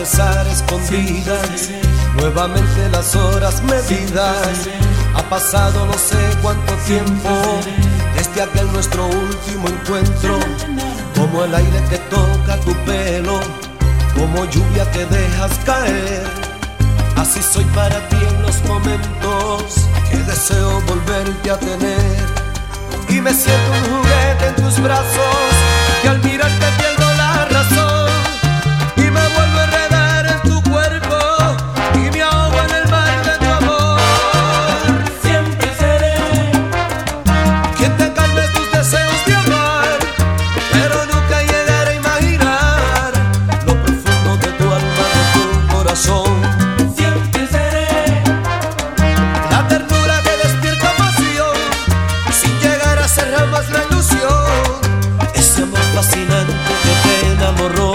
besar escondidas, nuevamente las horas medidas. Ha pasado no sé cuánto tiempo desde aquel nuestro último encuentro. Como el aire que toca tu pelo, como lluvia que dejas caer. Así soy para ti en los momentos que deseo volverte a tener. Y me siento un juguete en tus brazos, que al mirarte pierdo la razón. Y me vuelvo a enredar en tu cuerpo, y me ahogo en el mar de tu amor. Siempre seré quien te calme tus deseos de amar, pero nunca llegaré a imaginar lo profundo de tu alma, de tu corazón. Siempre seré La ternura que despierta pasión, sin llegar a ser jamás la ilusión. Ese amor fascinante que te enamoró.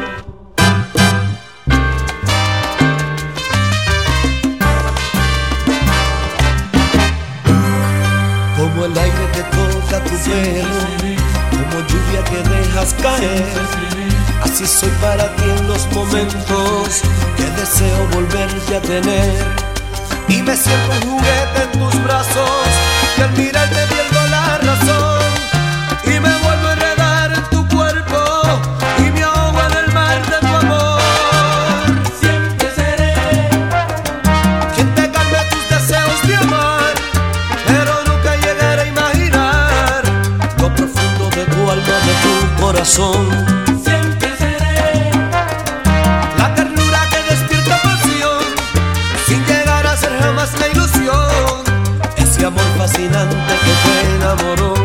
Como el aire que toca tu pelo, como lluvia que dejas caer. Así soy para ti en los momentos que deseo volverte a tener. Y me siento un juguete en tus brazos, que al mirarte pierdo la razón. Y me vuelvo a enredar en tu cuerpo, y me ahogo en el mar de tu amor. Siempre seré Quien te calme tus deseos de amar, pero nunca llegaré a imaginar lo profundo de tu alma, de tu corazón. Siempre seré La ternura que despierta pasión, sin llegar a ser jamás la ilusión. Ese amor fascinante que te enamoró.